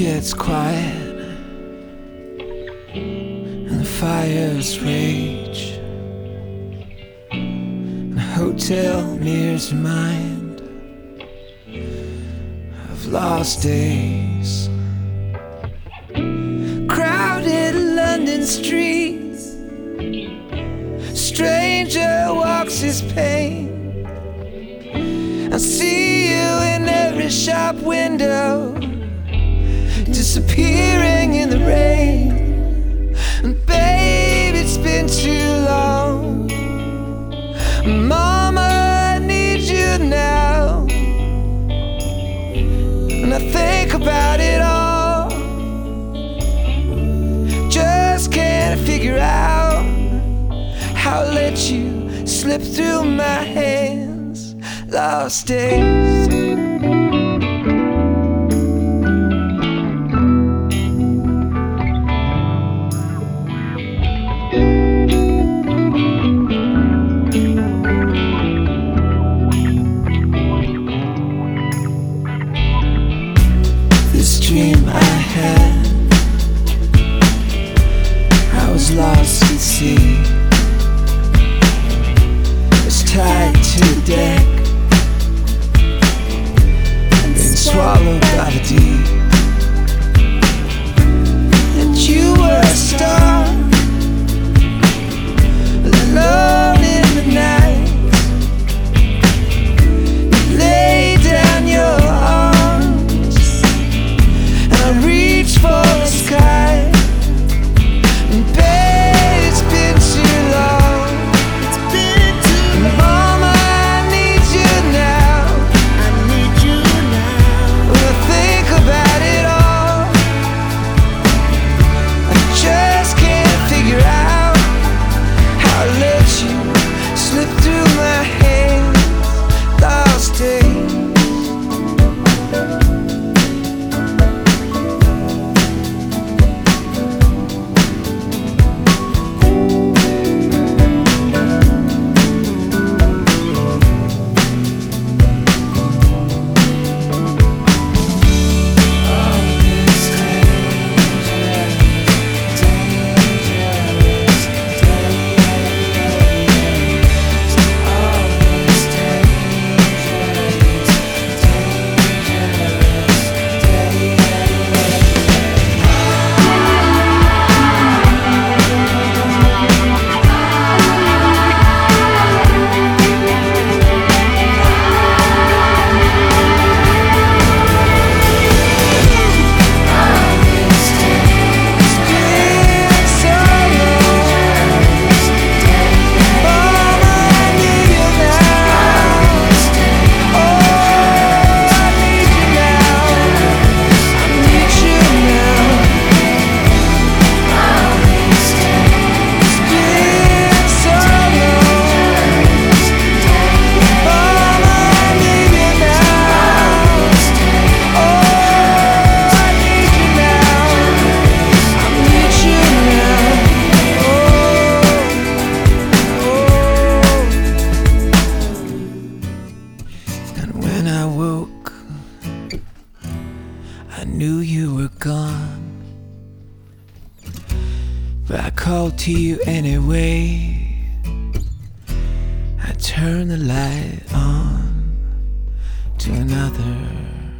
gets quiet and the fires rage, and the hotel mirrors mind of lost days. Crowded London streets, stranger walks his pain. I see you in every shop window, disappearing in the rain. And babe, it's been too long. Mama, I need you now. And I think about it all, just can't figure out how I let you slip through my hands. Lost days. This dream I had, I was lost at sea. Was tied to the deck, swallowed by the deep. And you were a star, alone in the night. You lay down your arms, and I reached for the sky. And babe, it's been too long. And mama, I need you now. Think about it all, I just can't figure out how I let you slip through my hands. Lost days. When I woke, I knew you were gone, but I called to you anyway. I turned the light on to another